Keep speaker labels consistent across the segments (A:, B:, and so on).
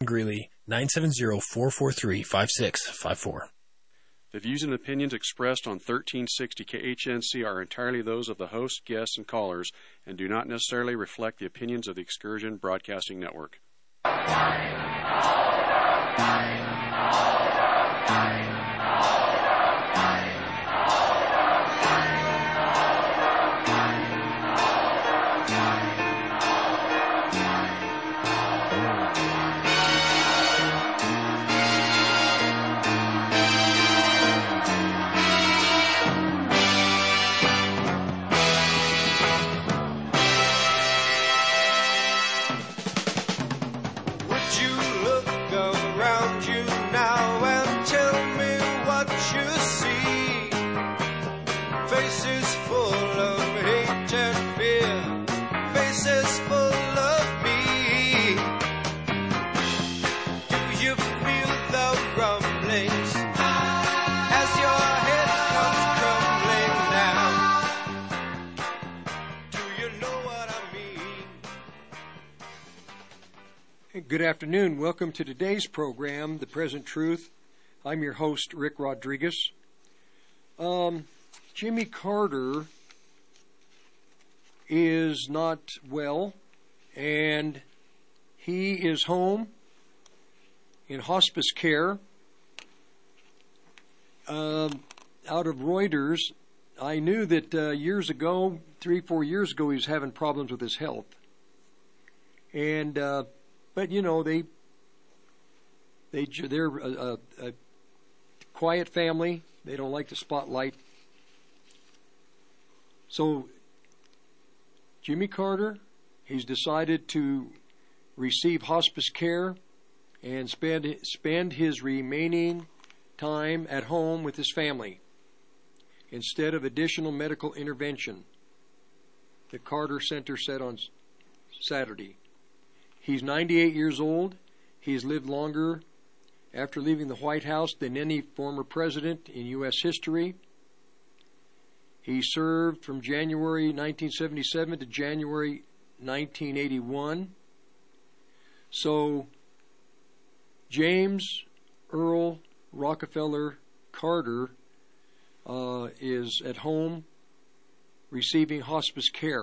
A: Greeley, 970-443-5654.
B: The views and opinions expressed on 1360 KHNC are entirely those of the host, guests, and callers, and do not necessarily reflect the opinions of the Excursion Broadcasting Network.
C: Good afternoon. Welcome to today's program, The Present Truth. I'm your host, Rick Rodriguez. Jimmy Carter is not well, and he is home in hospice care. Out of Reuters, I knew that years ago, 3-4 years ago, he was having problems with his health. And but you know, they're a quiet family. They don't like the spotlight. So Jimmy Carter, he's decided to receive hospice care and spend his remaining time at home with his family instead of additional medical intervention, the Carter Center said on Saturday. He's 98 years old. He's lived longer after leaving the White House than any former president in U.S. history. He served from January 1977 to January 1981. So James Earl Rockefeller Carter is at home receiving hospice care.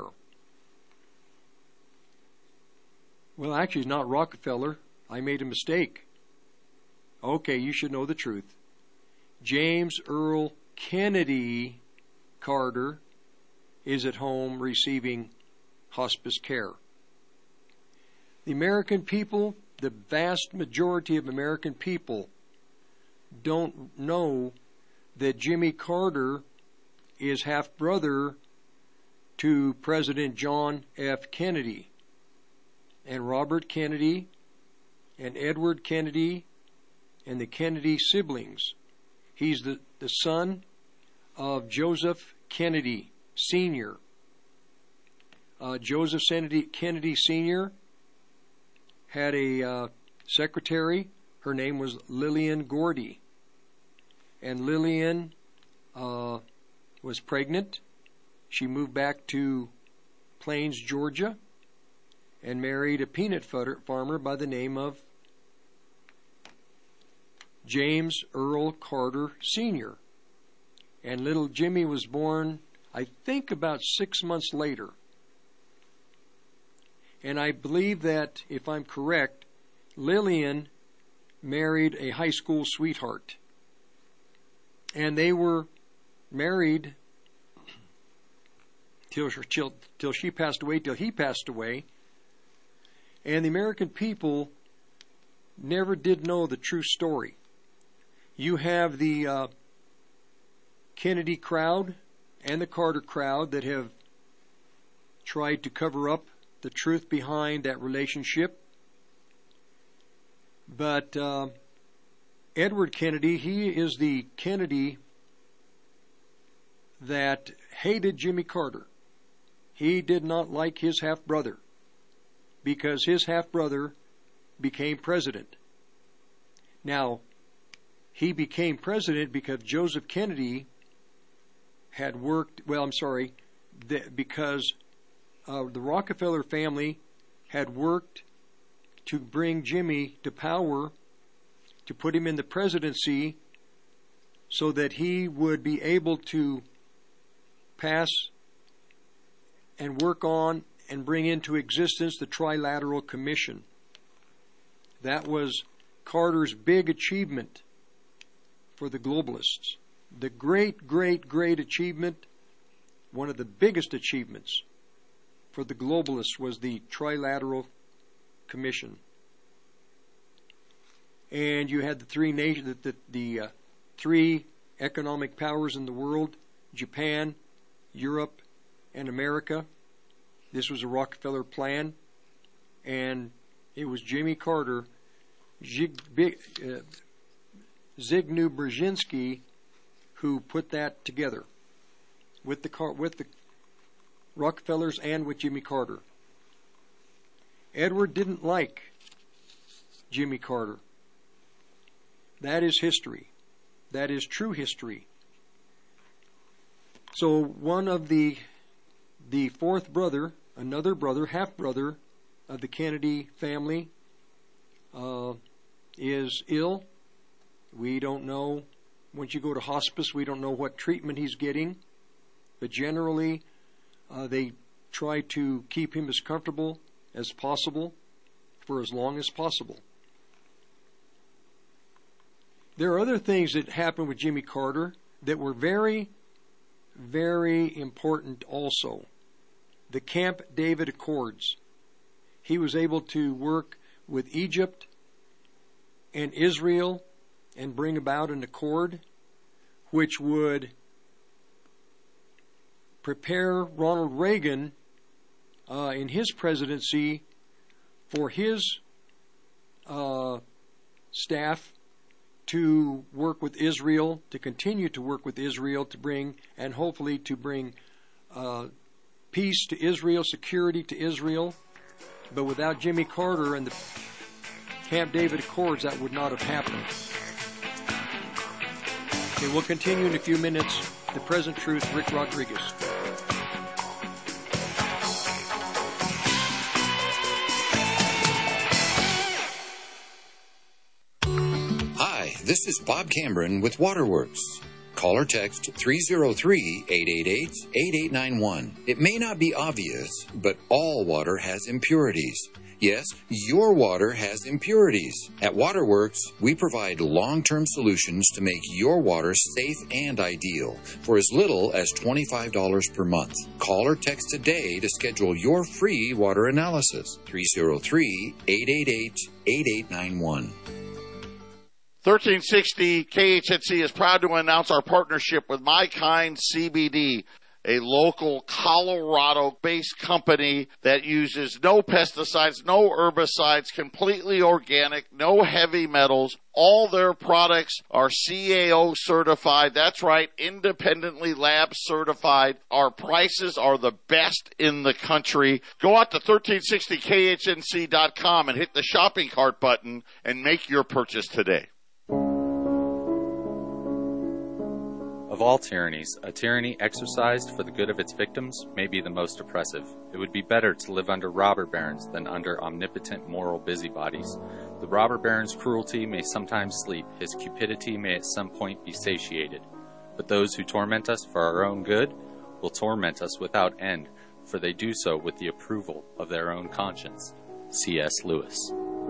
C: Well, actually, it's not Rockefeller. I made a mistake. Okay, you should know the truth. James Earl Kennedy Carter is at home receiving hospice care. The American people, the vast majority of American people, don't know that Jimmy Carter is half-brother to President John F. Kennedy. And Robert Kennedy and Edward Kennedy and the Kennedy siblings. He's the son of Joseph Kennedy Sr. Joseph Kennedy Sr. had a secretary. Her name was Lillian Gordy. And Lillian was pregnant. She moved back to Plains, Georgia, and married a peanut farmer by the name of James Earl Carter Sr. And little Jimmy was born, I think, about 6 months later. And I believe that, if I'm correct, Lillian married a high school sweetheart. And they were married till she passed away, till he passed away. And the American people never did know the true story. You have the Kennedy crowd and the Carter crowd that have tried to cover up the truth behind that relationship. But Edward Kennedy, he is the Kennedy that hated Jimmy Carter. He did not like his half-brother because his half-brother became president. Now, he became president because Joseph Kennedy had worked, because the Rockefeller family had worked to bring Jimmy to power, to put him in the presidency so that he would be able to pass and work on and bring into existence the Trilateral Commission. That was Carter's big achievement for the globalists. The great, great, great achievement, one of the biggest achievements for the globalists was the Trilateral Commission. And you had the three nations, the three economic powers in the world: Japan, Europe, and America. This was a Rockefeller plan, and it was Jimmy Carter, Zbigniew Brzezinski, who put that together with the Rockefellers and with Jimmy Carter. Edward didn't like Jimmy Carter. That is history. That is true history. So one of the fourth brother, another brother, half-brother of the Kennedy family, is ill. We don't know. Once you go to hospice, we don't know what treatment he's getting. But generally, they try to keep him as comfortable as possible for as long as possible. There are other things that happened with Jimmy Carter that were very, very important also. The Camp David Accords. He was able to work with Egypt and Israel and bring about an accord which would prepare Ronald Reagan in his presidency for his staff to work with Israel, to continue to work with Israel, to bring, and hopefully to bring peace to Israel, security to Israel. But without Jimmy Carter and the Camp David Accords, that would not have happened. Okay, we'll continue in a few minutes. The Present Truth, Rick Rodriguez.
A: Hi, this is Bob Cameron with Waterworks. Call or text 303-888-8891. It may not be obvious, but all water has impurities. Yes, your water has impurities. At Waterworks, we provide long-term solutions to make your water safe and ideal for as little as $25 per month. Call or text today to schedule your free water analysis. 303-888-8891.
D: 1360 KHNC is proud to announce our partnership with My Kind CBD, a local Colorado-based company that uses no pesticides, no herbicides, completely organic, no heavy metals. All their products are CAO certified. That's right, independently lab certified. Our prices are the best in the country. Go out to 1360khnc.com and hit the shopping cart button and make your purchase today.
E: Of all tyrannies, a tyranny exercised for the good of its victims may be the most oppressive. It would be better to live under robber barons than under omnipotent moral busybodies. The robber baron's cruelty may sometimes sleep, his cupidity may at some point be satiated. But those who torment us for our own good will torment us without end, for they do so with the approval of their own conscience. C.S. Lewis.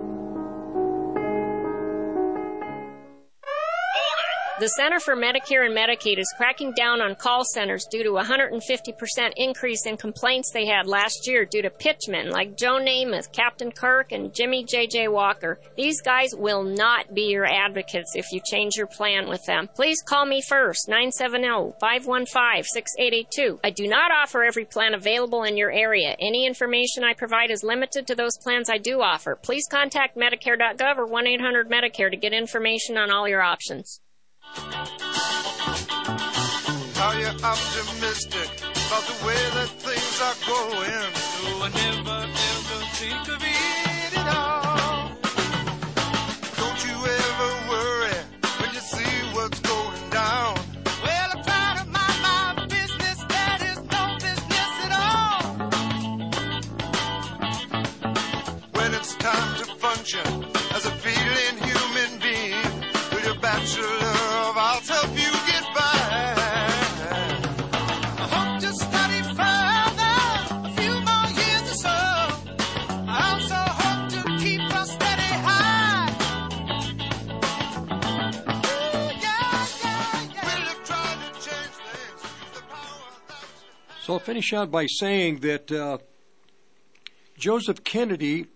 F: The Center for Medicare and Medicaid is cracking down on call centers due to a 150% increase in complaints they had last year due to pitchmen like Joe Namath, Captain Kirk, and Jimmy J.J. Walker. These guys will not be your advocates if you change your plan with them. Please call me first, 970-515-6882. I do not offer every plan available in your area. Any information I provide is limited to those plans I do offer. Please contact Medicare.gov or 1-800-MEDICARE to get information on all your options.
G: Are you optimistic about the way that things are going? Do I never, ever think of it at all? Don't you ever worry when you see what's going down? Well, I'm trying to mind my business, that is no business at all. When it's time to find
C: So I'll finish out by saying that Joseph Kennedy,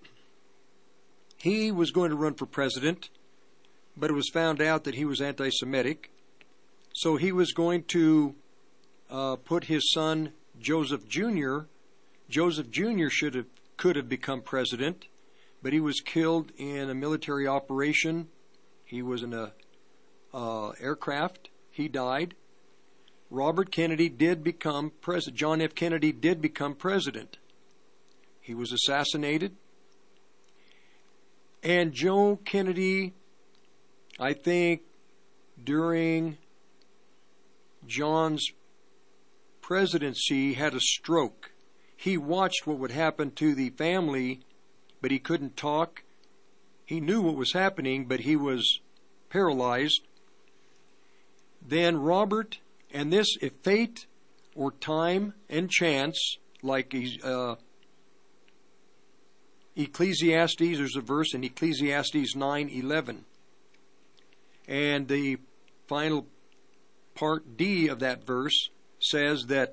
C: he was going to run for president, but it was found out that he was anti-Semitic. So he was going to put his son Joseph Jr. Joseph Jr. could have become president, but he was killed in a military operation. He was in a aircraft. He died. Robert Kennedy did become president. John F. Kennedy did become president. He was assassinated. And Joe Kennedy, I think, during John's presidency, had a stroke. He watched what would happen to the family, but he couldn't talk. He knew what was happening, but he was paralyzed. Then Robert, and this, if fate or time and chance, like Ecclesiastes, there's a verse in Ecclesiastes 9:11, and the final part D of that verse says that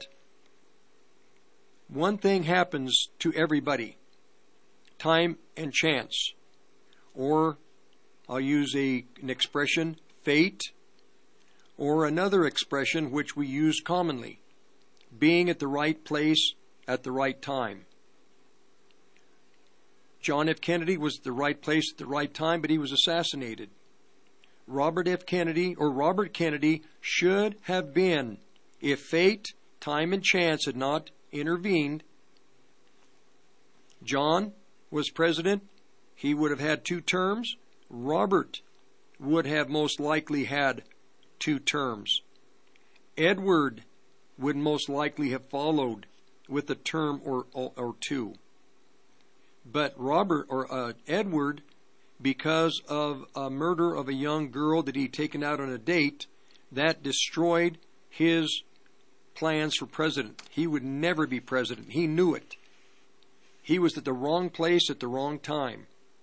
C: one thing happens to everybody, time and chance, or I'll use an expression, fate, or another expression which we use commonly, being at the right place at the right time. John F. Kennedy was at the right place at the right time, but he was assassinated. Robert Kennedy should have been, if fate, time, and chance had not intervened. John was president. He would have had 2 terms. Robert would have most likely had 2 terms. Edward would most likely have followed with a term or 2. But Edward, because of a murder of a young girl that he'd taken out on a date, that destroyed his plans for president. He would never be president. He knew it. He was at the wrong place at the wrong time.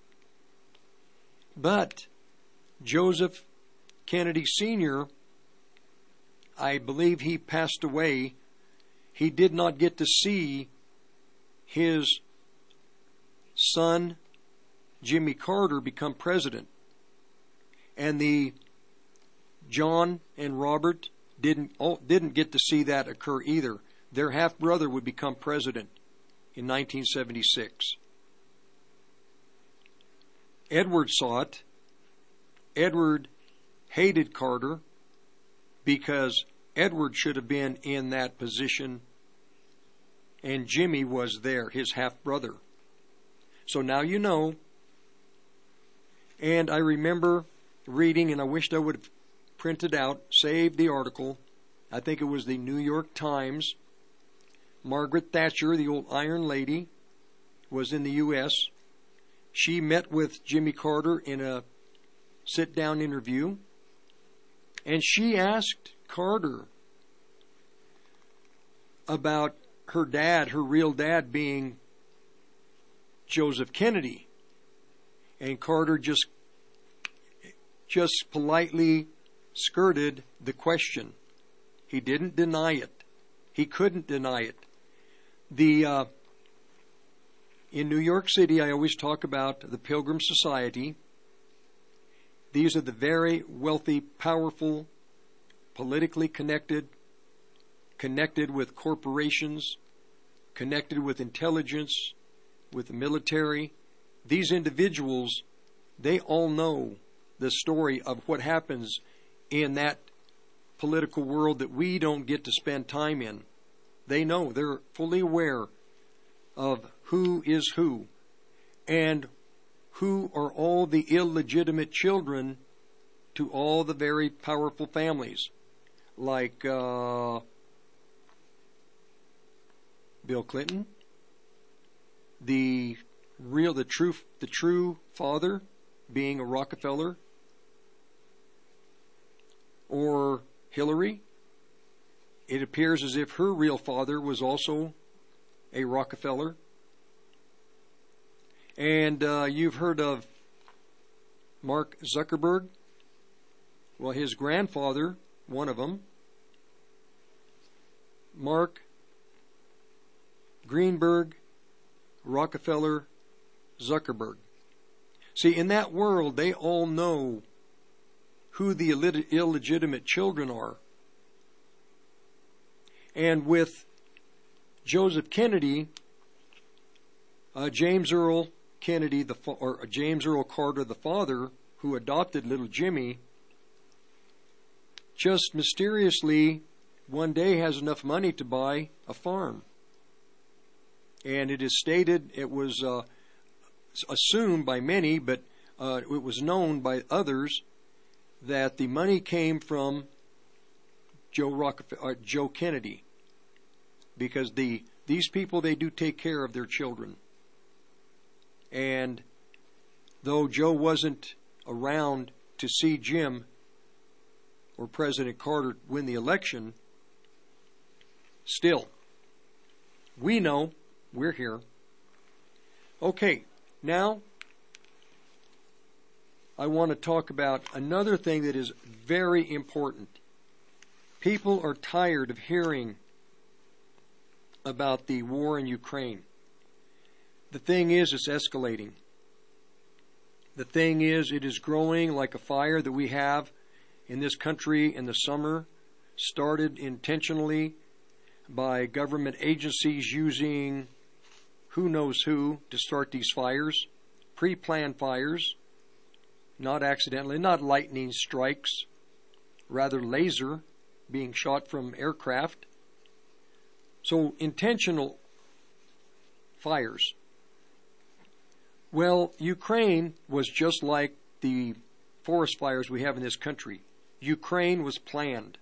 C: But Joseph Kennedy Sr., I believe he passed away. He did not get to see his son, Jimmy Carter, become president. And John and Robert didn't get to see that occur either. Their half-brother would become president in 1976. Edward saw it. Edward hated Carter because Edward should have been in that position, and Jimmy was there, his half-brother. So now you know. And I remember reading, and I wished I would have printed out, saved the article. I think it was the New York Times. Margaret Thatcher, the old Iron Lady, was in the U.S. She met with Jimmy Carter in a sit-down interview, and she asked Carter about her dad, her real dad, being Joseph Kennedy. And Carter just politely skirted the question. He didn't deny it. He couldn't deny it. In New York City, I always talk about the Pilgrim Society. These are the very wealthy, powerful, politically connected with corporations, connected with intelligence, with the military. These individuals, they all know the story of what happens in that political world that we don't get to spend time in. They know, they're fully aware of who is who and who are all the illegitimate children to all the very powerful families, like Bill Clinton, the true father being a Rockefeller, or Hillary. It appears as if her real father was also a Rockefeller. And you've heard of Mark Zuckerberg. Well, his grandfather, one of them, Mark Greenberg, Rockefeller, Zuckerberg. See, in that world, they all know who the illegitimate children are. And with Joseph Kennedy, James Earl Kennedy, or James Earl Carter, the father, who adopted little Jimmy, just mysteriously one day has enough money to buy a farm. And it is stated, it was assumed by many, but it was known by others, that the money came from Joe Kennedy, because these people, they do take care of their children. And though Joe wasn't around to see Jim or President Carter win the election, still, we know, we're here. Okay, now I want to talk about another thing that is very important. People are tired of hearing about the war in Ukraine. The thing is, it's escalating. The thing is, it is growing like a fire that we have in this country in the summer, started intentionally by government agencies using who knows who to start these fires, pre-planned fires, not accidentally, not lightning strikes, rather laser being shot from aircraft. So intentional fires. Well, Ukraine was just like the forest fires we have in this country. Ukraine was planned.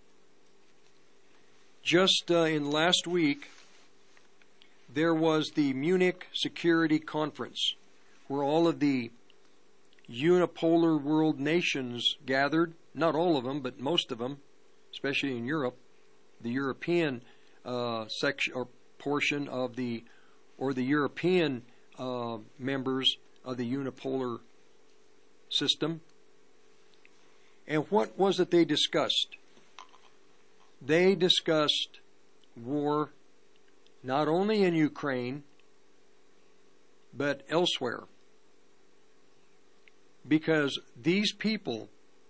C: Just in last week, there was the Munich Security Conference, where all of the unipolar world nations gathered, not all of them, but most of them, especially in Europe, the European section or portion of the European members of the unipolar system. And what was it they discussed? They discussed war not only in Ukraine, but elsewhere. Because these people,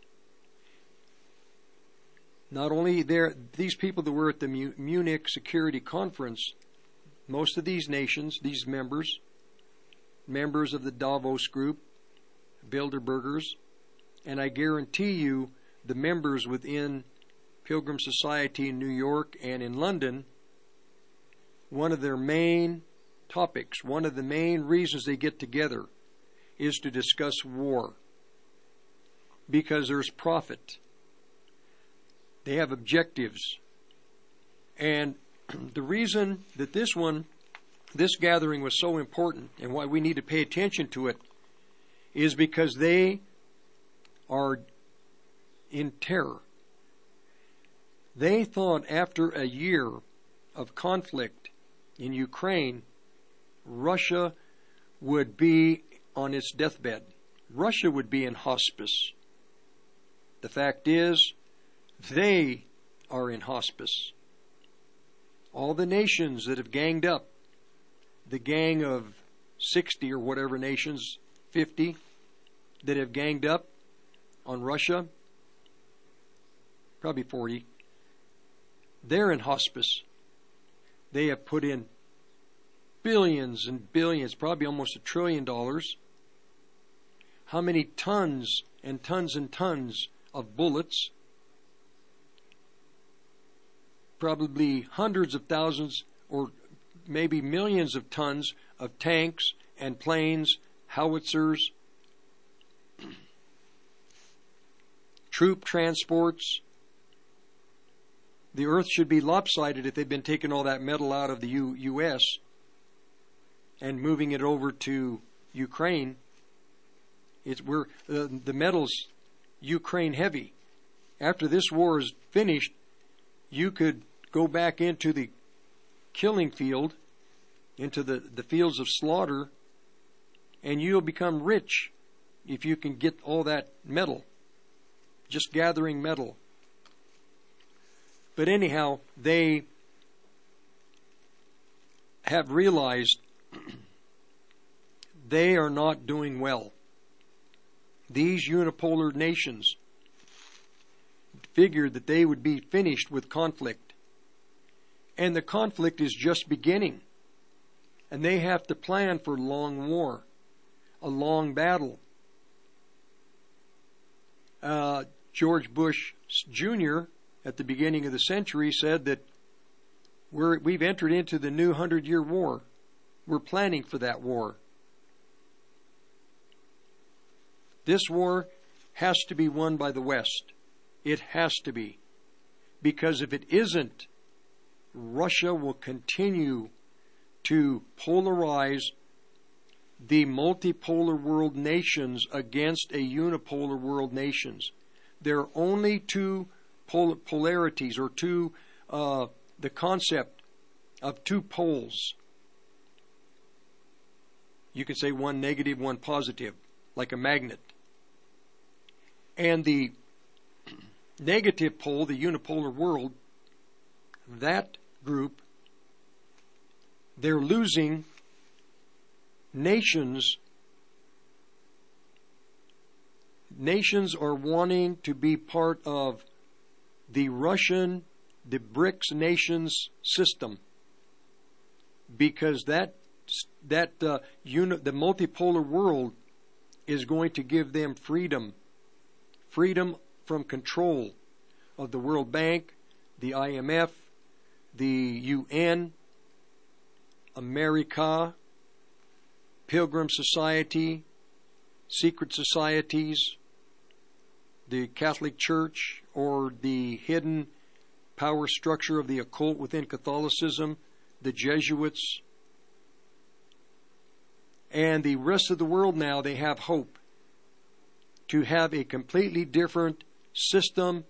C: not only these people that were at the Munich Security Conference, most of these nations, these members of the Davos Group, Bilderbergers, and I guarantee you the members within Pilgrim Society in New York and in London, one of their main topics, one of the main reasons they get together is to discuss war. Because there's profit. They have objectives. And the reason that this gathering was so important and why we need to pay attention to it is because they are in terror. They thought after a year of conflict in Ukraine, Russia would be on its deathbed. Russia would be in hospice. The fact is, they are in hospice. All the nations that have ganged up, the gang of 60 or whatever nations, 50, that have ganged up on Russia, probably 40, they're in hospice. They have put in billions and billions, probably almost $1 trillion. How many tons and tons and tons of bullets? Probably hundreds of thousands or maybe millions of tons of tanks and planes, howitzers, troop transports. The earth should be lopsided if they've been taking all that metal out of the U.S. and moving it over to Ukraine. The metal's Ukraine heavy. After this war is finished, you could go back into the killing field, into the fields of slaughter, and you'll become rich if you can get all that metal, just gathering metal. But anyhow, they have realized they are not doing well. These unipolar nations figured that they would be finished with conflict. And the conflict is just beginning. And they have to plan for long war, a long battle. George Bush Jr. at the beginning of the century said that we've entered into the new 100-year war. We're planning for that war. This war has to be won by the West. It has to be. Because if it isn't, Russia will continue to polarize the multipolar world nations against a unipolar world nations. There are only two polarities, or the concept of two poles. You could say one negative, one positive, like a magnet. And the negative pole, the unipolar world, that group, they're losing nations. Nations are wanting to be part of the BRICS nations system, because the multipolar world is going to give them freedom from control of the World Bank, the IMF, the UN, America, Pilgrim Society, secret societies, the Catholic Church, or the hidden power structure of the occult within Catholicism, the Jesuits. And the rest of the world now, they have hope to have a completely different system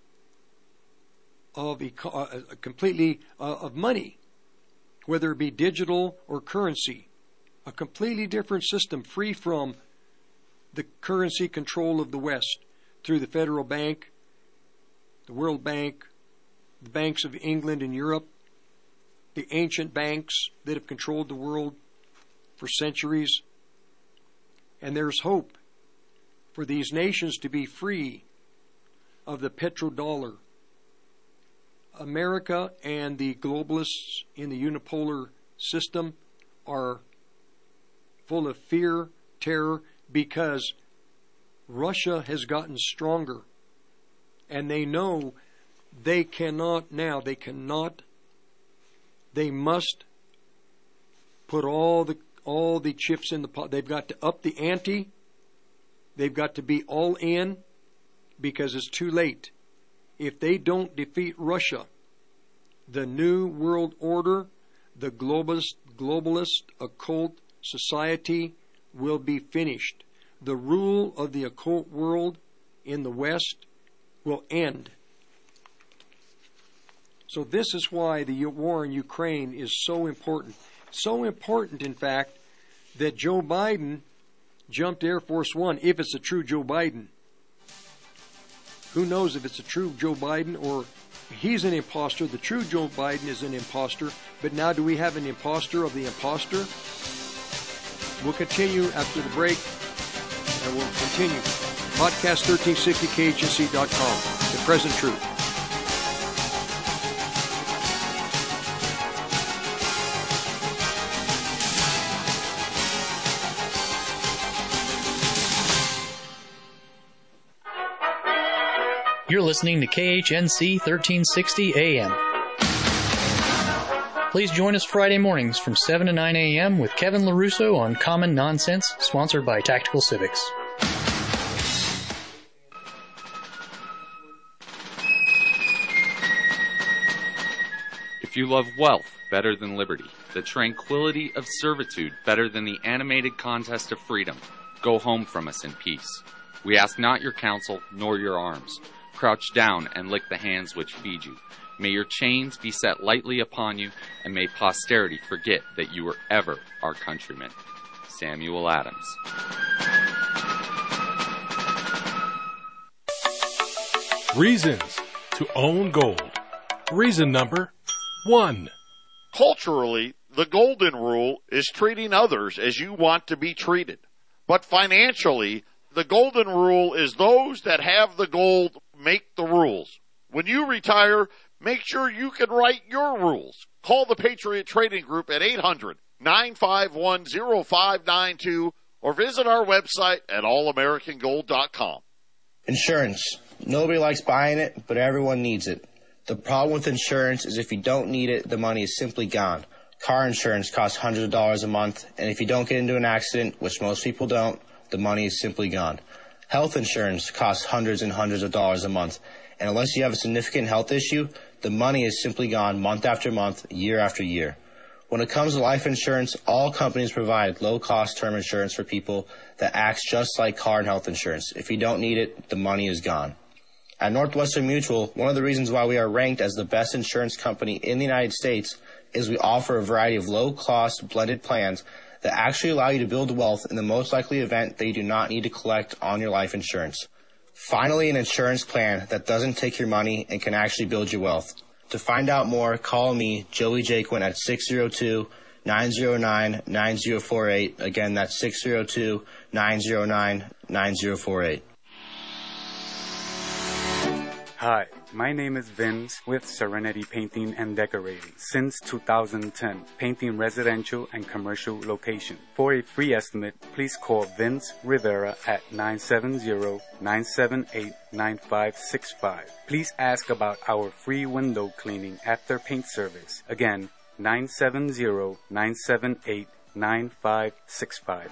C: of of money, whether it be digital or currency. A completely different system, free from the currency control of the West through the Federal Bank, the World Bank, the banks of England and Europe, the ancient banks that have controlled the world for centuries. And there's hope for these nations to be free of the petrodollar. America and the globalists in the unipolar system are full of fear, terror, because Russia has gotten stronger. And they know they must put all the chips in the pot. They've got to up the ante. They've got to be all in, because it's too late. If they don't defeat Russia, the New World Order, the globalist occult society will be finished. The rule of the occult world in the West will end. So this is why the war in Ukraine is so important. So important, in fact, that Joe Biden jumped Air Force One, if it's a true Joe Biden. Who knows if it's a true Joe Biden, or he's an imposter. The true Joe Biden is an imposter. But now, do we have an imposter of the imposter? We'll continue after the break, and we'll continue. Podcast 1360khnc.com. The present truth.
H: You're listening to KHNC 1360 AM. Please join us Friday mornings from 7 to 9 a.m. with Kevin LaRusso on Common Nonsense, sponsored by Tactical Civics.
E: If you love wealth better than liberty, the tranquility of servitude better than the animated contest of freedom, go home from us in peace. We ask not your counsel nor your arms. Crouch down and lick the hands which feed you. May your chains be set lightly upon you, and may posterity forget that you were ever our countrymen. Samuel Adams.
I: Reasons to own gold. Reason number 1.
D: Culturally, the golden rule is treating others as you want to be treated. But financially, the golden rule is those that have the gold make the rules. When you retire, make sure you can write your rules. Call the Patriot Trading Group at 800-951-0592 or visit our website at allamericangold.com.
I: Insurance. Nobody likes buying it, but everyone needs it. The problem with insurance is if you don't need it, the money is simply gone. Car insurance costs hundreds of dollars a month, and if you don't get into an accident, which most people don't, the money is simply gone. Health insurance costs hundreds and hundreds of dollars a month, and unless you have a significant health issue, the money is simply gone month after month, year after year. When it comes to life insurance, all companies provide low-cost term insurance for people that acts just like car and health insurance. If you don't need it, the money is gone. At Northwestern Mutual, one of the reasons why we are ranked as the best insurance company in the United States is we offer a variety of low-cost blended plans that actually allow you to build wealth in the most likely event that you do not need to collect on your life insurance. Finally, an insurance plan that doesn't take your money and can actually build your wealth. To find out more, call me, Joey Jaquin, at 602-909-9048. Again, that's 602-909-9048.
J: Hi, my name is Vince with Serenity Painting and Decorating. Since 2010, painting residential and commercial locations. For a free estimate, please call Vince Rivera at 970-978-9565. Please ask about our free window cleaning after paint service. Again, 970-978-9565.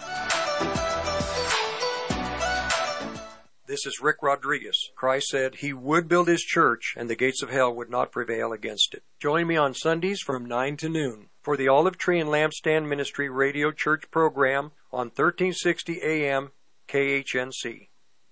C: This is Rick Rodriguez. Christ said he would build his church and the gates of hell would not prevail against it. Join me on Sundays from 9 to noon for the Olive Tree and Lampstand Ministry Radio Church program on 1360 AM KHNC.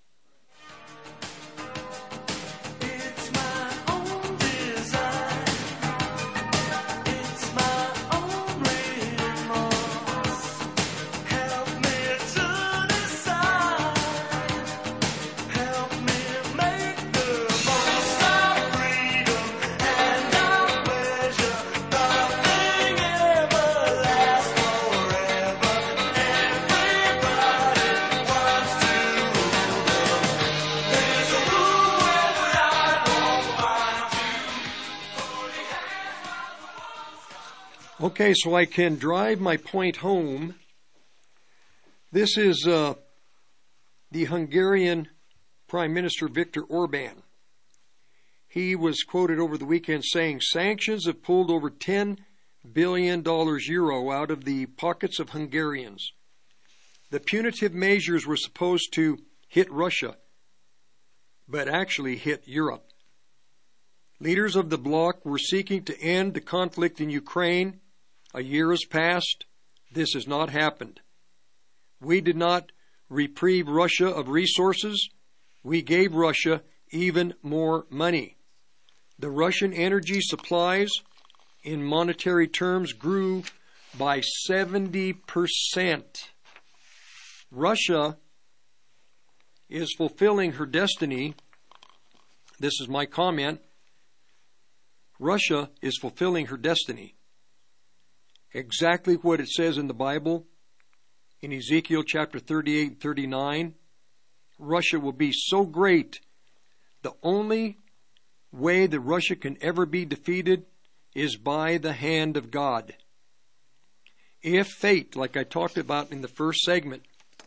C: Okay, so I can drive my point home. This is the Hungarian Prime Minister Viktor Orban. He was quoted over the weekend saying sanctions have pulled over $10 billion euro out of the pockets of Hungarians. The punitive measures were supposed to hit Russia, but actually hit Europe. Leaders of the bloc were seeking to end the conflict in Ukraine. A year has passed. This has not happened. We did not reprieve Russia of resources. We gave Russia even more money. The Russian energy supplies, in monetary terms, grew by 70%. Russia is fulfilling her destiny. This is my comment. Russia is fulfilling her destiny. Exactly what it says in the Bible, in Ezekiel chapter 38 and 39. Russia will be so great. The only way that Russia can ever be defeated is by the hand of God. If fate, like I talked about in the first segment,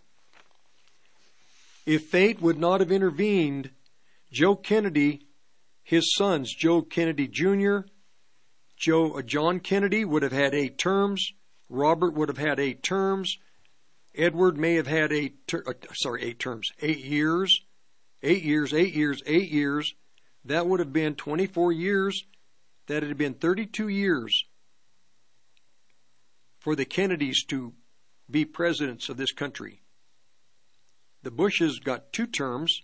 C: if fate would not have intervened, Joe Kennedy, his sons, Joe Kennedy Jr., John Kennedy would have had 8 terms. Robert would have had 8 terms. Edward may have had 8 terms. 8 years. 8 years, 8 years, 8 years. That would have been 24 years. That would have been 32 years for the Kennedys to be presidents of this country. The Bushes got 2 terms,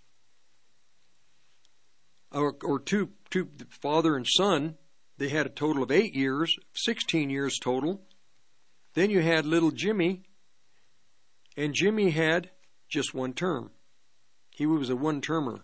C: or two, father and son. They had a total of 8 years, 16 years total. Then you had little Jimmy, and Jimmy had just 1 term. He was a 1-termer.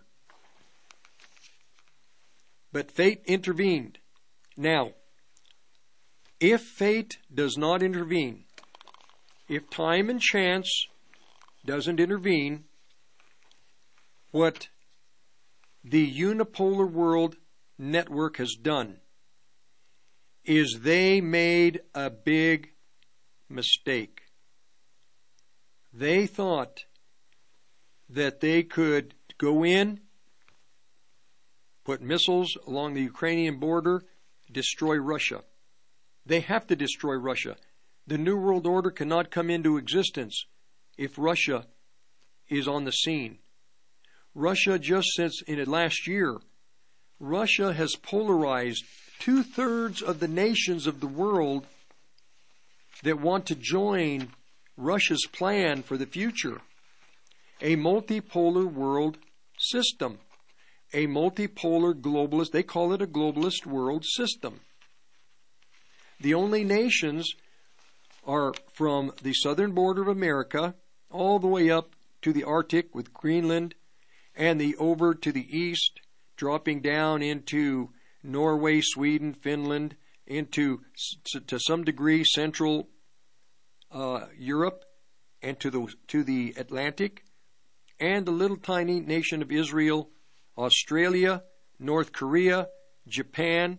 C: But fate intervened. Now, If fate does not intervene, if time and chance doesn't intervene, what the Unipolar World Network has done is they made a big mistake. They thought that they could go in, put missiles along the Ukrainian border, destroy Russia. They have to destroy Russia. The New World Order cannot come into existence if Russia is on the scene. Russia, just since in the last year, Russia has polarized 2/3 of the nations of the world that want to join Russia's plan for the future. A multipolar world system. A multipolar globalist, they call it a globalist world system. The only nations are from the southern border of America all the way up to the Arctic with Greenland, and over to the east, dropping down into Norway, Sweden, Finland, into to some degree Central Europe, and to the Atlantic, and the little tiny nation of Israel, Australia, North Korea, Japan,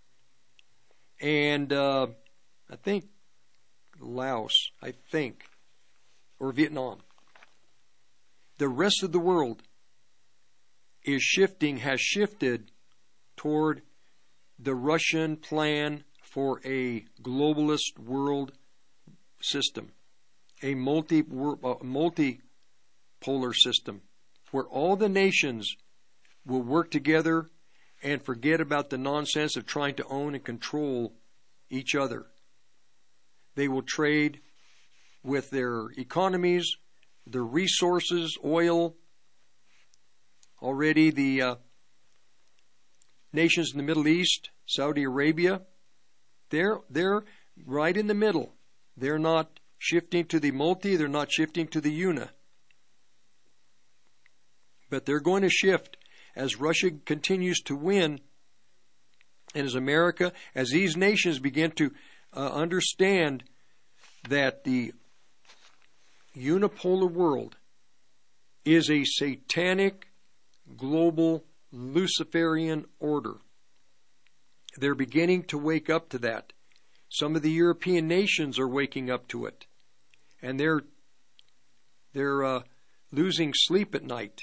C: and I think Laos, or Vietnam. The rest of the world has shifted toward the Russian plan for a globalist world system, a multipolar system, where all the nations will work together and forget about the nonsense of trying to own and control each other. They will trade with their economies, their resources, oil. Already the nations in the Middle East, Saudi Arabia, they're right in the middle. They're not shifting to the multi, they're not shifting to the una. But they're going to shift as Russia continues to win, and as America, as these nations begin to understand that the unipolar world is a satanic, global, Luciferian order. They're beginning to wake up to that. Some of the European nations are waking up to it, and they're losing sleep at night.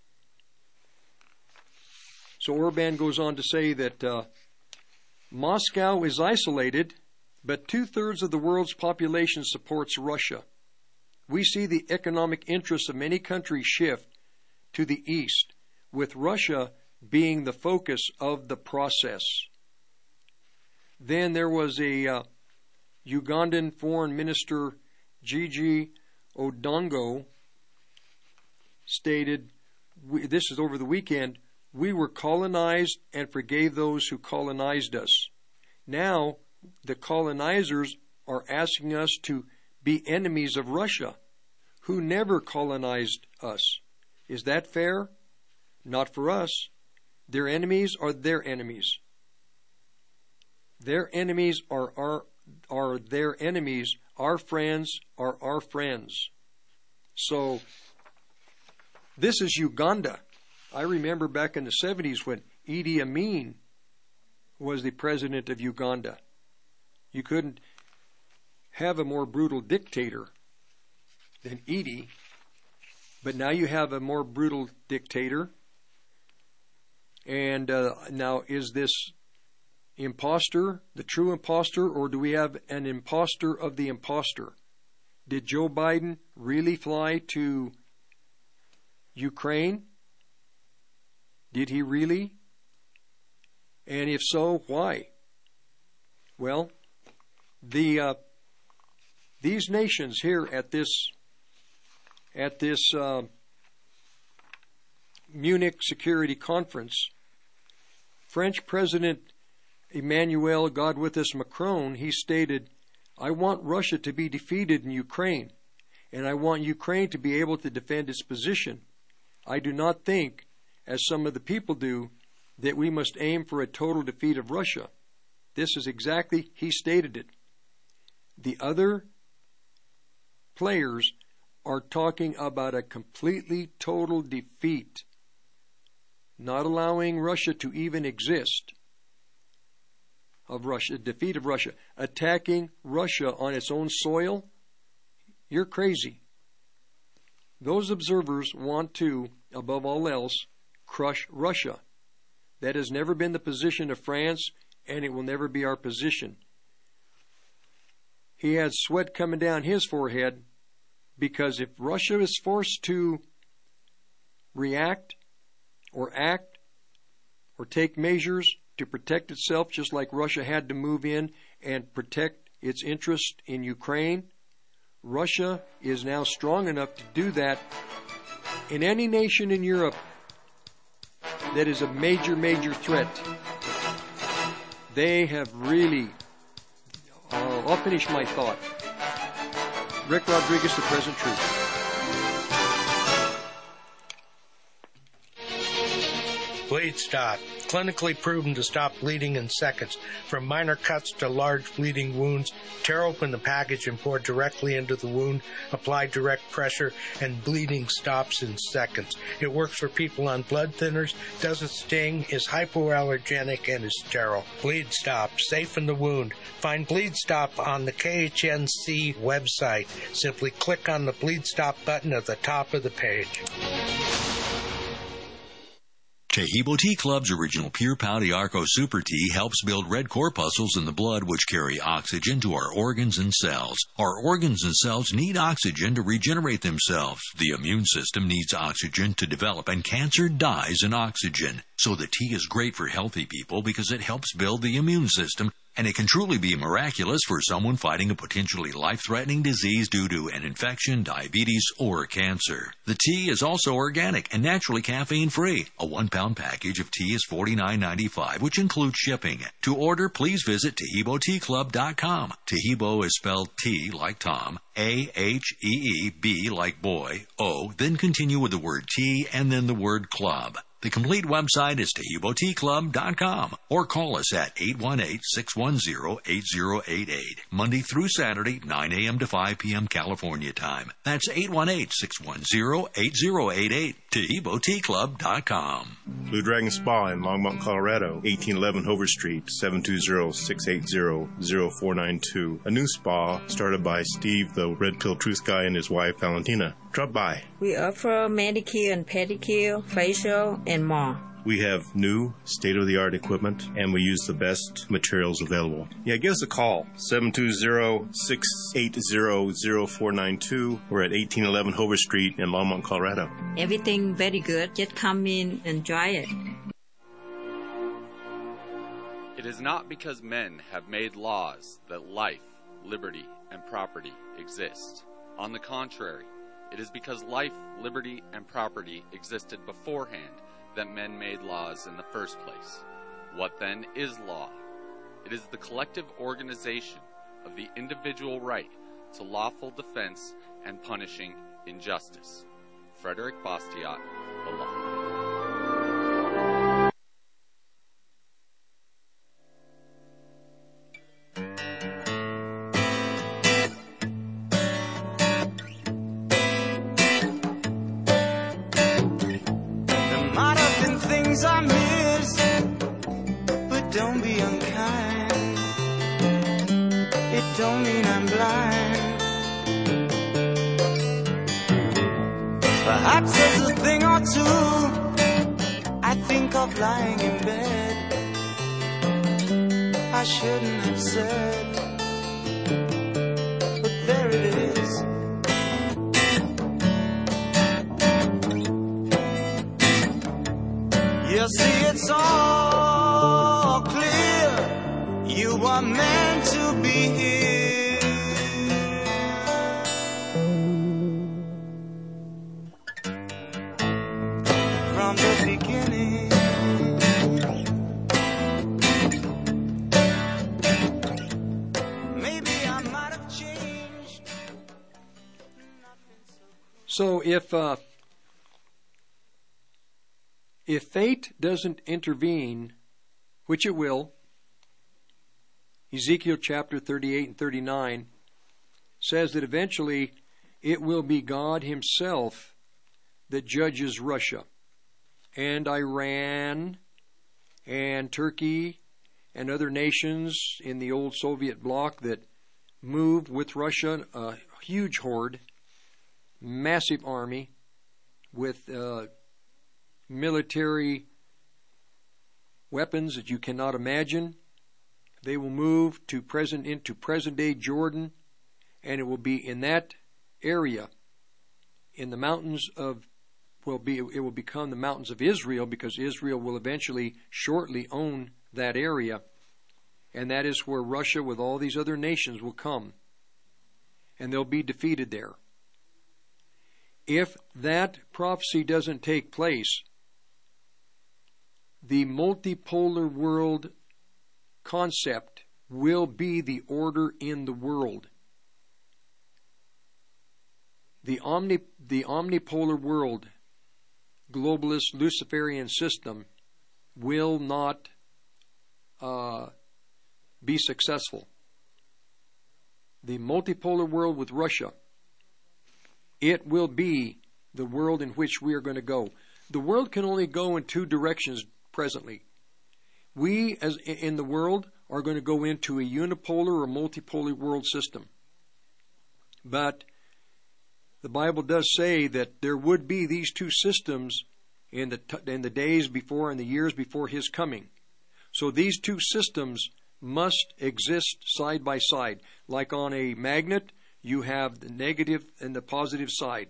C: So Orban goes on to say that Moscow is isolated, but 2/3 of the world's population supports Russia. We see the economic interests of many countries shift to the east, with Russia being the focus of the process. Then there was a Ugandan Foreign Minister, Gigi Odongo, stated, this is over the weekend, we were colonized and forgave those who colonized us. Now, the colonizers are asking us to be enemies of Russia, who never colonized us. Is that fair? Not for us. Their enemies are their enemies. Their enemies are their enemies. Our friends are our friends. So, this is Uganda. I remember back in the 70s when Idi Amin was the president of Uganda. You couldn't have a more brutal dictator than Idi, but now you have a more brutal dictator. And now, is this imposter the true imposter, or do we have an imposter of the imposter? Did Joe Biden really fly to Ukraine? Did he really? And if so, why? Well, these nations here at this Munich Security Conference, French President Emmanuel God with us Macron, he stated, I want Russia to be defeated in Ukraine, and I want Ukraine to be able to defend its position. I do not think, as some of the people do, that we must aim for a total defeat of Russia. This is exactly, he stated it. The other players are talking about a completely total defeat, not allowing Russia to even exist. Of Russia, defeat of Russia, attacking Russia on its own soil. You're crazy. Those observers want to, above all else, crush Russia. That has never been the position of France, and it will never be our position. He had sweat coming down his forehead because if Russia is forced to react or act or take measures to protect itself, just like Russia had to move in and protect its interest in Ukraine, Russia is now strong enough to do that in any nation in Europe that is a major, major threat. They have really... I'll finish my thought. Rick Rodriguez, The Present Truth.
K: Blade Stop. Clinically proven to stop bleeding in seconds. From minor cuts to large bleeding wounds, tear open the package and pour directly into the wound. Apply direct pressure and bleeding stops in seconds. It works for people on blood thinners, doesn't sting, is hypoallergenic, and is sterile. Bleed Stop. Safe in the wound. Find Bleed Stop on the KHNC website. Simply click on the Bleed Stop button at the top of the page.
L: Tahibo Tea Club's original Pure Pau d'Arco Super Tea helps build red corpuscles in the blood which carry oxygen to our organs and cells. Our organs and cells need oxygen to regenerate themselves. The immune system needs oxygen to develop, and cancer dies in oxygen. So the tea is great for healthy people because it helps build the immune system, and it can truly be miraculous for someone fighting a potentially life-threatening disease due to an infection, diabetes, or cancer. The tea is also organic and naturally caffeine-free. A 1-pound package of tea is $49.95, which includes shipping. To order, please visit TahiboTeaClub.com. Tahibo is spelled T like Tom, A-H-E-E-B like boy, O, then continue with the word tea and then the word club. The complete website is TahiboTeaClub.com, or call us at 818-610-8088, Monday through Saturday, 9 a.m. to 5 p.m. California time. That's 818-610-8088, TahiboTeaClub.com.
M: Blue Dragon Spa in Longmont, Colorado, 1811 Hover Street, 720-680-0492. A new spa started by Steve, the Red Pill Truth Guy, and his wife, Valentina. Drop by.
N: We offer manicure and pedicure, facial, and more.
M: We have new, state-of-the-art equipment, and we use the best materials available. Yeah, give us a call, 720-680-0492. We're at 1811 Hover Street in Longmont, Colorado.
N: Everything very good. Just come in and try it.
E: It is not because men have made laws that life, liberty, and property exist. On the contrary, it is because life, liberty, and property existed beforehand that men made laws in the first place. What then is law? It is the collective organization of the individual right to lawful defense and punishing injustice. Frederick Bastiat, The Law.
G: I miss, but don't be unkind. It don't mean I'm blind. Perhaps there's a thing or two I think of lying in bed I shouldn't have said, but there it is. You see, it's all clear. You were meant to be here. From the beginning. Maybe I might have changed.
C: So if fate doesn't intervene, which it will, Ezekiel chapter 38 and 39 says that eventually it will be God himself that judges Russia and Iran and Turkey and other nations in the old Soviet bloc that moved with Russia, a huge horde, massive army with military weapons that you cannot imagine. They will move into present-day Jordan, and it will be in that area, in the mountains of, it will become the mountains of Israel, because Israel will eventually, shortly own that area, and that is where Russia with all these other nations will come, and they'll be defeated there. If that prophecy doesn't take place, the multipolar world concept will be the order in the world. The omnipolar world, globalist Luciferian system will not be successful. The multipolar world with Russia, it will be the world in which we are going to go. The world can only go in two directions presently. We, as in the world, are going to go into a unipolar or multipolar world system. But the Bible does say that there would be these two systems in the days before and the years before His coming. So these two systems must exist side by side. Like on a magnet, you have the negative and the positive side.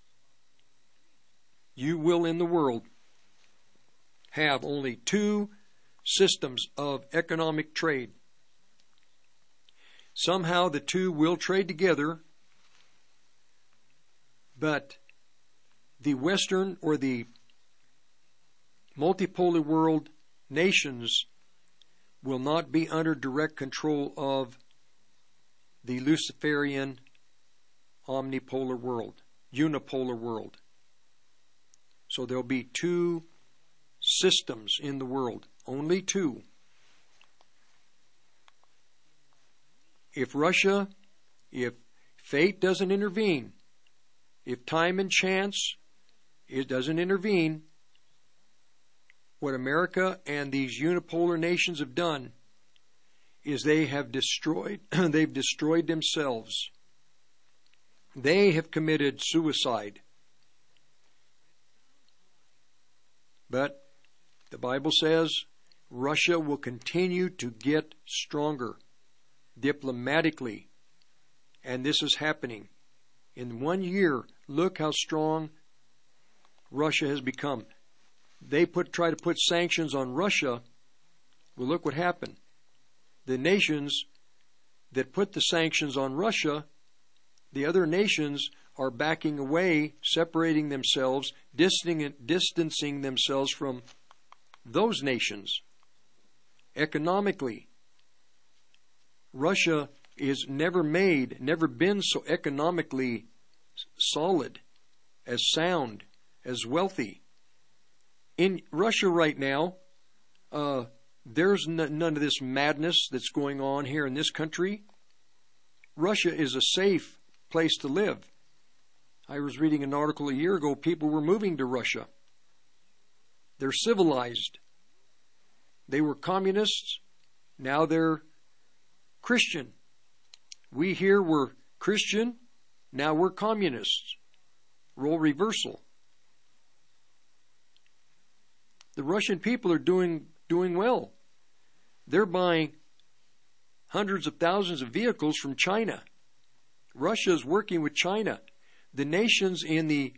C: You will, in the world, have only two systems of economic trade. Somehow the two will trade together, but the Western or the multipolar world nations will not be under direct control of the Luciferian omnipolar world, unipolar world. So there'll be two systems in the world, only two. If fate doesn't intervene, if time and chance it doesn't intervene, what America and these unipolar nations have done is they've destroyed themselves. They have committed suicide. But the Bible says Russia will continue to get stronger diplomatically. And this is happening. In 1 year, look how strong Russia has become. They try to put sanctions on Russia. Well, look what happened. The nations that put the sanctions on Russia, the other nations are backing away, separating themselves, distancing themselves from those nations. Economically, Russia is never been so economically solid, as sound, as wealthy. In Russia right now, there's none of this madness that's going on here in this country. Russia is a safe place to live. I was reading an article a year ago, people were moving to Russia. They're civilized. They were communists, now they're Christian. We here were Christian, now we're communists. Role reversal. The Russian people are doing well. They're buying hundreds of thousands of vehicles from China. Russia is working with China. The nations in the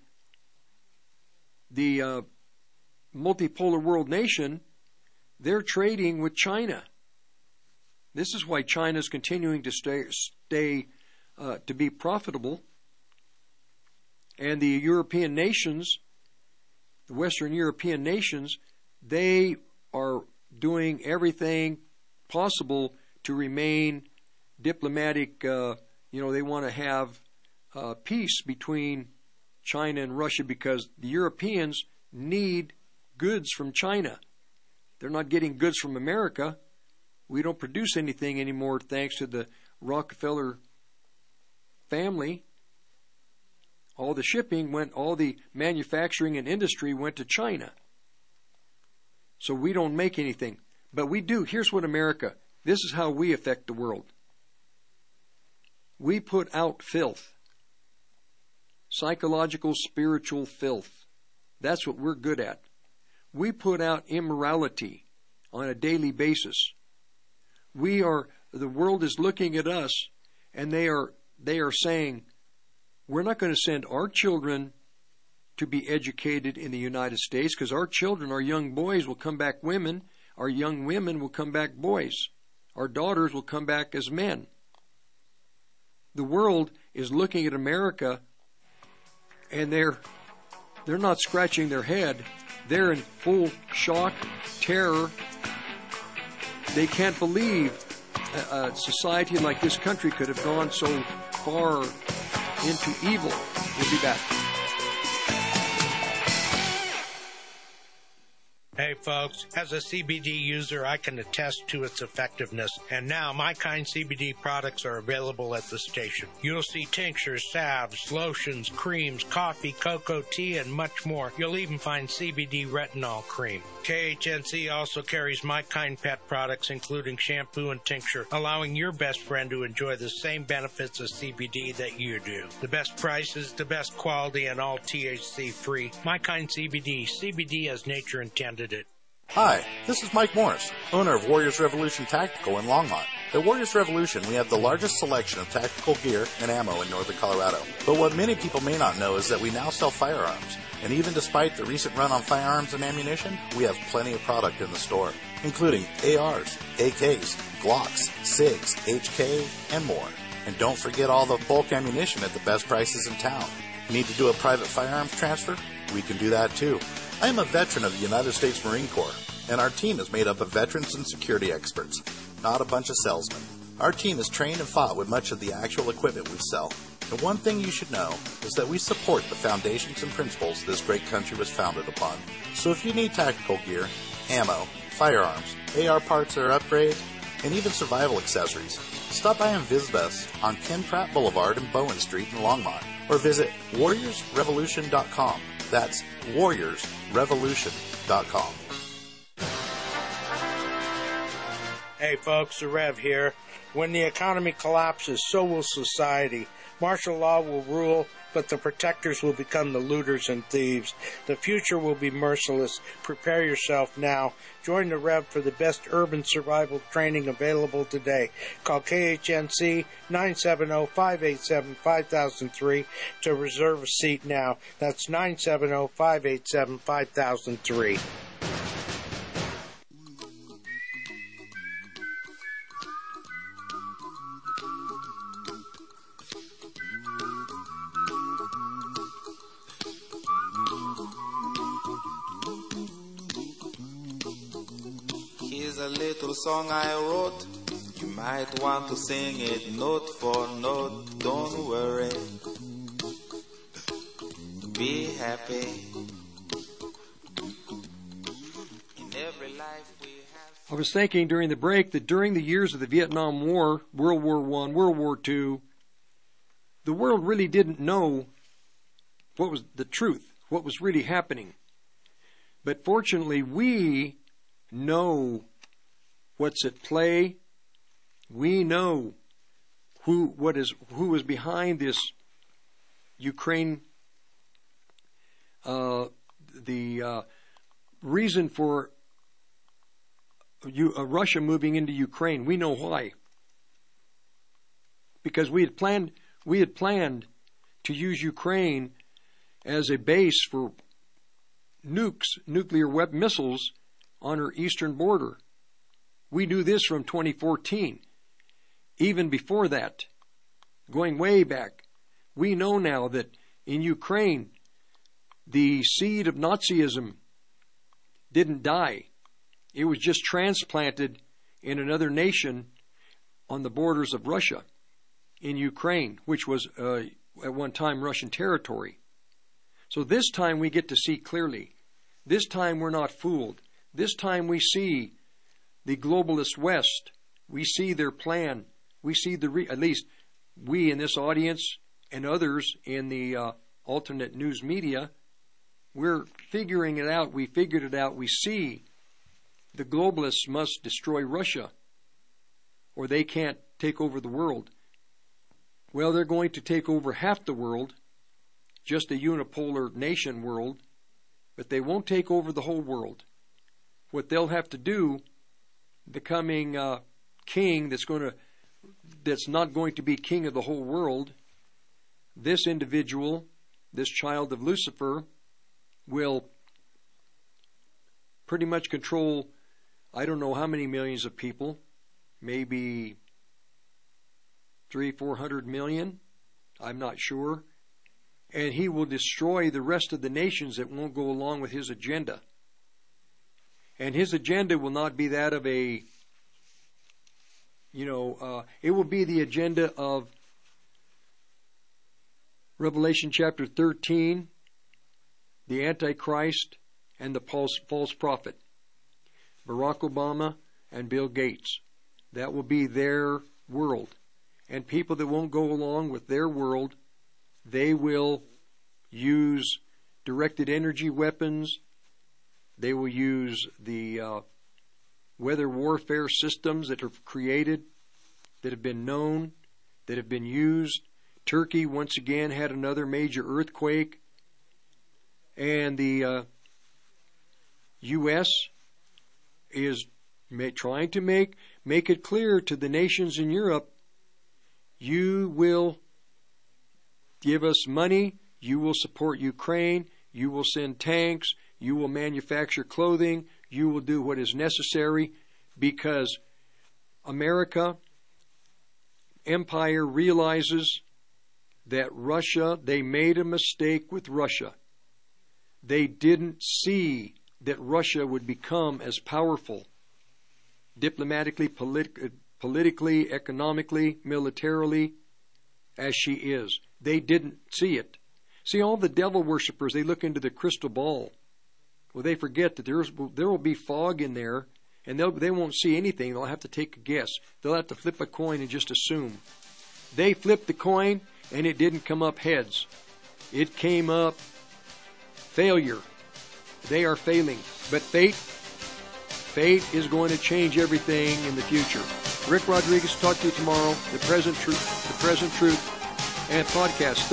C: multipolar world nation, they're trading with China. This is why China is continuing to stay to be profitable. And the European nations, the Western European nations, they are doing everything possible to remain diplomatic. They want to have peace between China and Russia because the Europeans need goods from China. They're not getting goods from America. We don't produce anything anymore thanks to the Rockefeller family. All the shipping went, all the manufacturing and industry went to China. So we don't make anything. But we do. Here's what America, this is how we affect the world. We put out filth. Psychological, spiritual filth. That's what we're good at. We put out immorality on a daily basis. The world is looking at us, and they are saying, we're not going to send our children to be educated in the United States, because our children, our young boys, will come back women. Our young women will come back boys. Our daughters will come back as men. The world is looking at America, and they're not scratching their head. They're in full shock, terror. They can't believe a society like this country could have gone so far into evil. We'll be back.
K: Hey folks, as a CBD user, I can attest to its effectiveness, and now My Kind CBD products are available at the station. You'll see tinctures, salves, lotions, creams, coffee, cocoa, tea, and much more. You'll even find CBD retinol cream. KHNC also carries My Kind pet products, including shampoo and tincture, allowing your best friend to enjoy the same benefits of CBD that you do. The best prices, the best quality, and all THC-free. My Kind CBD. CBD as nature intended it.
O: Hi, this is Mike Morris, owner of Warriors Revolution Tactical in Longmont. At Warriors Revolution, we have the largest selection of tactical gear and ammo in northern Colorado. But what many people may not know is that we now sell firearms. And even despite the recent run on firearms and ammunition, we have plenty of product in the store, including ARs, AKs, Glocks, SIGs, HK, and more. And don't forget all the bulk ammunition at the best prices in town. Need to do a private firearms transfer? We can do that too. I am a veteran of the United States Marine Corps, and our team is made up of veterans and security experts, not a bunch of salesmen. Our team is trained and fought with much of the actual equipment we sell. And one thing you should know is that we support the foundations and principles this great country was founded upon. So if you need tactical gear, ammo, firearms, AR parts or upgrades, and even survival accessories, stop by and visit us on Ken Pratt Boulevard and Bowen Street in Longmont, or visit warriorsrevolution.com. That's warriorsrevolution.com.
K: Hey folks, the Rev here. When the economy collapses, so will society. Martial law will rule, but the protectors will become the looters and thieves. The future will be merciless. Prepare yourself now. Join the Rev for the best urban survival training available today. Call KHNC 970-587-5003 to reserve a seat now. That's 970-587-5003.
P: Here's a little song I wrote. You might want to sing it note for note. Don't worry. Be happy. In every life we have.
C: I was thinking during the break that during the years of the Vietnam War, World War I, World War II, the world really didn't know what was the truth, what was really happening. But fortunately, we know what's at play. We know who is behind this Ukraine. The reason for Russia moving into Ukraine, we know why. Because we had planned to use Ukraine as a base for nuclear weapon missiles on our eastern border. We knew this from 2014. Even before that, going way back, we know now that in Ukraine, the seed of Nazism didn't die. It was just transplanted in another nation on the borders of Russia, in Ukraine, which was at one time Russian territory. So this time we get to see clearly. This time we're not fooled. This time we see the globalist West We see their plan. We see at least we in this audience and others in the alternate news media, we're figuring it out. We figured it out. We see the globalists must destroy Russia or they can't take over the world. Well, they're going to take over half the world, just a unipolar nation world, but they won't take over the whole world. What they'll have to do, the coming king that's not going to be king of the whole world, this individual, this child of Lucifer, will pretty much control, I don't know how many millions of people, maybe 300-400 million, I'm not sure, and he will destroy the rest of the nations that won't go along with his agenda. And his agenda will not be that of it will be the agenda of Revelation chapter 13, the Antichrist and the false prophet, Barack Obama and Bill Gates. That will be their world. And people that won't go along with their world, they will use directed energy weapons. They will use the weather warfare systems that are created, that have been known, that have been used. Turkey once again had another major earthquake. And the U.S. is trying to make it clear to the nations in Europe, you will give us money, you will support Ukraine, you will send tanks, you will manufacture clothing, you will do what is necessary, because America empire realizes that Russia, they made a mistake with Russia. They didn't see that Russia would become as powerful diplomatically, politically, economically, militarily as she is. They didn't see it. See, all the devil worshippers, they look into the crystal ball. Well, they forget that there will be fog in there, and they won't see anything. They'll have to take a guess. They'll have to flip a coin and just assume. They flipped the coin, and it didn't come up heads. It came up failure. They are failing. But fate is going to change everything in the future. Rick Rodriguez, talk to you tomorrow. The Present Truth, and podcast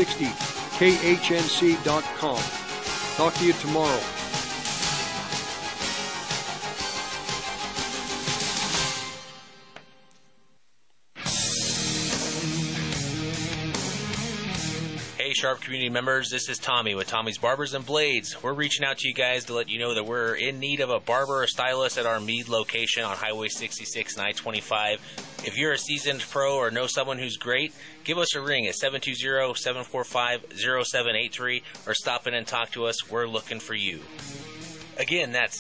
C: 1360khnc.com. Talk to you tomorrow.
Q: Hey, Sharp community members, this is Tommy with Tommy's Barbers and Blades. We're reaching out to you guys to let you know that we're in need of a barber or stylist at our Meade location on Highway 66 and I-25. If you're a seasoned pro or know someone who's great, give us a ring at 720-745-0783 or stop in and talk to us. We're looking for you. Again, that's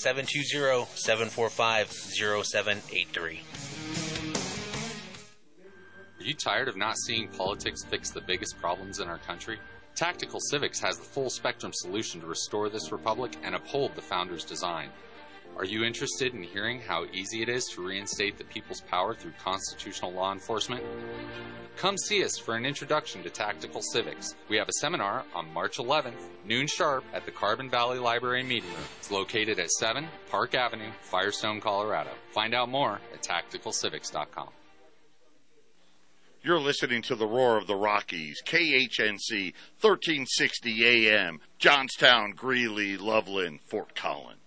Q: 720-745-0783.
E: Are you tired of not seeing politics fix the biggest problems in our country? Tactical Civics has the full spectrum solution to restore this republic and uphold the founders' design. Are you interested in hearing how easy it is to reinstate the people's power through constitutional law enforcement? Come see us for an introduction to Tactical Civics. We have a seminar on March 11th, noon sharp, at the Carbon Valley Library Meeting Room. It's located at 7 Park Avenue, Firestone, Colorado. Find out more at tacticalcivics.com.
D: You're listening to the Roar of the Rockies, KHNC, 1360 AM, Johnstown, Greeley, Loveland, Fort Collins.